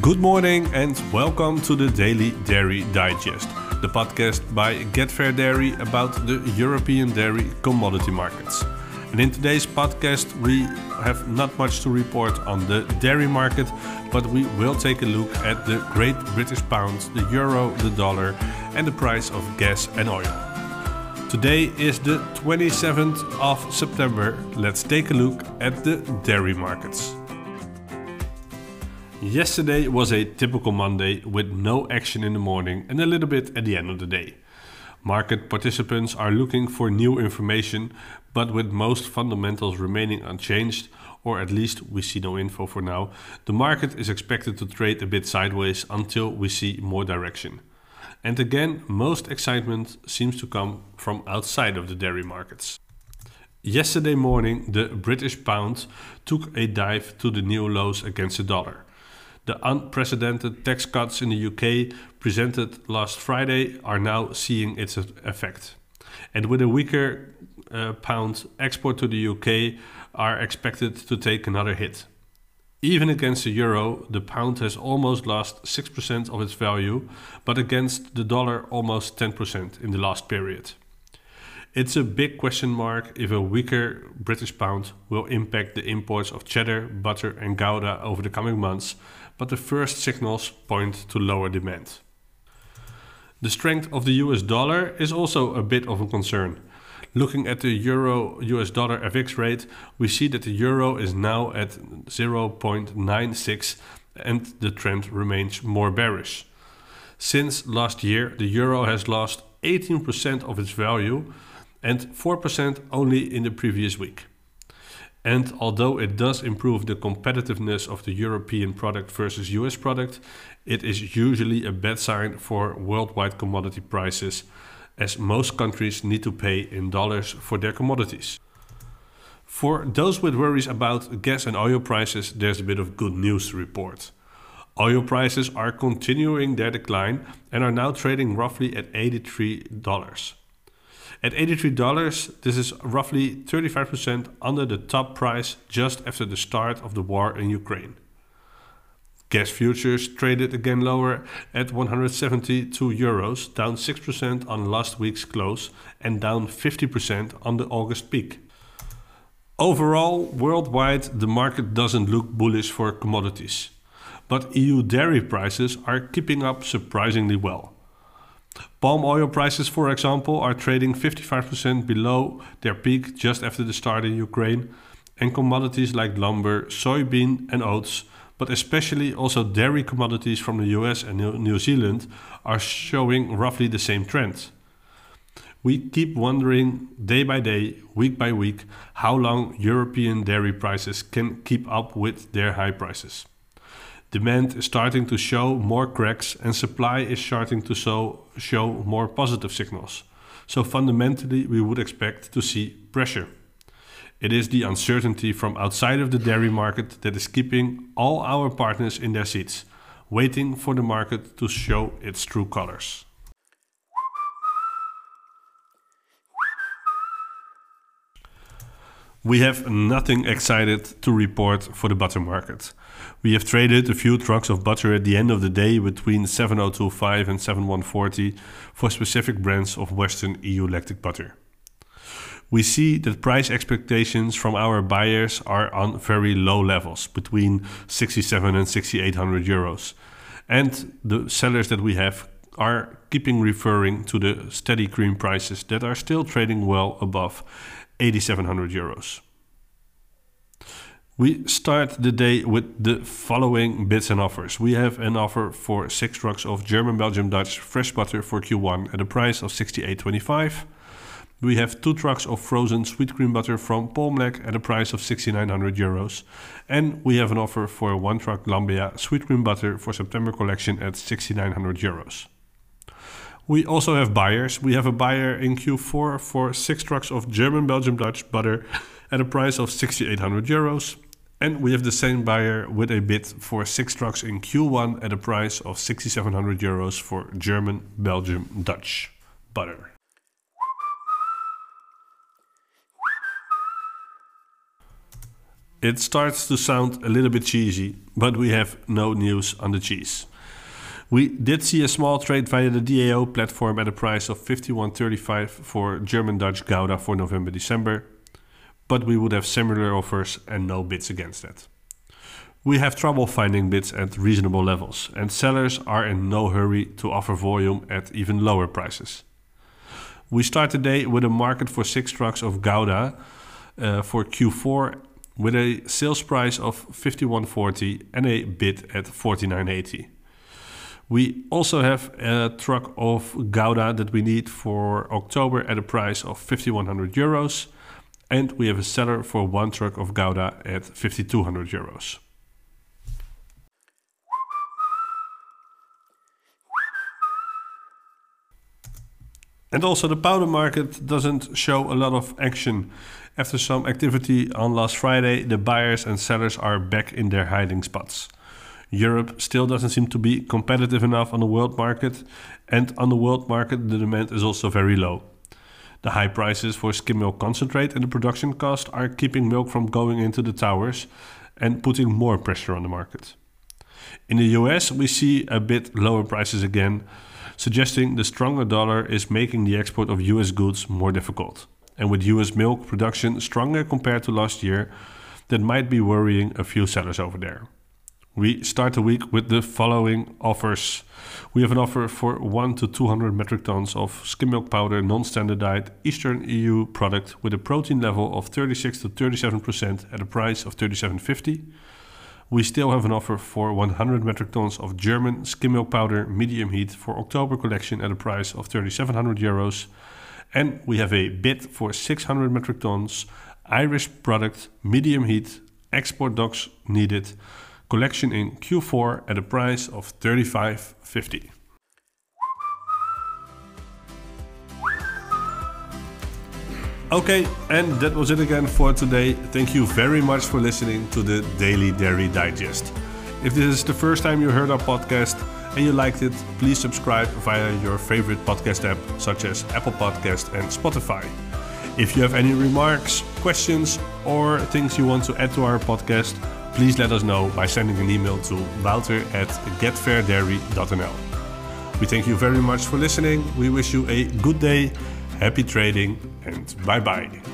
Good morning and welcome to the Daily Dairy Digest, the podcast by GetFair Dairy about the European dairy commodity markets. And in today's podcast we have not much to report on the dairy market, but we will take a look at the Great British Pound, the euro, the dollar and the price of gas and oil. Today is the 27th of September. Let's take a look at the dairy markets. Yesterday was a typical Monday with no action in the morning and a little bit at the end of the day. Market participants are looking for new information, but with most fundamentals remaining unchanged, or at least we see no info for now, the market is expected to trade a bit sideways until we see more direction. And again, most excitement seems to come from outside of the dairy markets. Yesterday morning, the British pound took a dive to the new lows against the dollar. The unprecedented tax cuts in the UK presented last Friday are now seeing its effect. And with a weaker pound, export to the UK are expected to take another hit. Even against the euro, the pound has almost lost 6% of its value, but against the dollar almost 10% in the last period. It's a big question mark if a weaker British pound will impact the imports of cheddar, butter and Gouda over the coming months, but the first signals point to lower demand. The strength of the US dollar is also a bit of a concern. Looking at the euro-US dollar FX rate, we see that the euro is now at 0.96 and the trend remains more bearish. Since last year, the euro has lost 18% of its value and 4% only in the previous week. And although it does improve the competitiveness of the European product versus US product, it is usually a bad sign for worldwide commodity prices, as most countries need to pay in dollars for their commodities. For those with worries about gas and oil prices, there's a bit of good news to report. Oil prices are continuing their decline and are now trading roughly at $83. At $83, this is roughly 35% under the top price just after the start of the war in Ukraine. Gas futures traded again lower at 172 euros, down 6% on last week's close and down 50% on the August peak. Overall, worldwide, the market doesn't look bullish for commodities, but EU dairy prices are keeping up surprisingly well. Palm oil prices, for example, are trading 55% below their peak just after the start in Ukraine, and commodities like lumber, soybean and oats, but especially also dairy commodities from the US and New Zealand, are showing roughly the same trend. We keep wondering day by day, week by week, how long European dairy prices can keep up with their high prices. Demand is starting to show more cracks and supply is starting to show more positive signals. So fundamentally we would expect to see pressure. It is the uncertainty from outside of the dairy market that is keeping all our partners in their seats, waiting for the market to show its true colors. We have nothing excited to report for the butter market. We have traded a few trucks of butter at the end of the day between 7.025 and 7.140 for specific brands of Western EU lactic butter. We see that price expectations from our buyers are on very low levels, between 67 and 6,800 euros. And the sellers that we have are keeping referring to the steady cream prices that are still trading well above 8,700 euros. We start the day with the following bids and offers. We have an offer for 6 trucks of German, Belgium, Dutch fresh butter for Q1 at a price of 68.25. We have 2 trucks of frozen sweet cream butter from Palmlek at a price of 6,900 euros. And we have an offer for 1 truck Lambia sweet cream butter for September collection at 6,900 euros. We also have buyers. We have a buyer in Q4 for 6 trucks of German, Belgium, Dutch butter at a price of 6,800 euros. And we have the same buyer with a bid for 6 trucks in Q1 at a price of 6,700 euros for German, Belgium, Dutch butter. It starts to sound a little bit cheesy, but we have no news on the cheese. We did see a small trade via the DAO platform at a price of 51.35 for German-Dutch Gouda for November-December, but we would have similar offers and no bids against that. We have trouble finding bids at reasonable levels, and sellers are in no hurry to offer volume at even lower prices. We start the day with a market for 6 trucks of Gouda for Q4 with a sales price of 51.40 and a bid at 49.80. We also have a truck of Gouda that we need for October at a price of 5,100 euros, and we have a seller for 1 truck of Gouda at 5,200 euros. And also the powder market doesn't show a lot of action. After some activity on last Friday, the buyers and sellers are back in their hiding spots. Europe still doesn't seem to be competitive enough on the world market, and on the world market the demand is also very low. The high prices for skim milk concentrate and the production cost are keeping milk from going into the towers and putting more pressure on the market. In the US we see a bit lower prices again, suggesting the stronger dollar is making the export of US goods more difficult. And with US milk production stronger compared to last year, that might be worrying a few sellers over there. We start the week with the following offers. We have an offer for 1 to 200 metric tons of skim milk powder non-standardized Eastern EU product with a protein level of 36 to 37% at a price of 37.50. We still have an offer for 100 metric tons of German skim milk powder medium heat for October collection at a price of 3,700 euros. And we have a bid for 600 metric tons Irish product medium heat export docks needed collection in Q4 at a price of 35.50. Okay, and that was it again for today. Thank you very much for listening to the Daily Dairy Digest. If this is the first time you heard our podcast and you liked it, please subscribe via your favorite podcast app such as Apple Podcast and Spotify. If you have any remarks, questions or things you want to add to our podcast, please let us know by sending an email to wouter@getfairdairy.nl. We thank you very much for listening. We wish you a good day, happy trading, and bye-bye.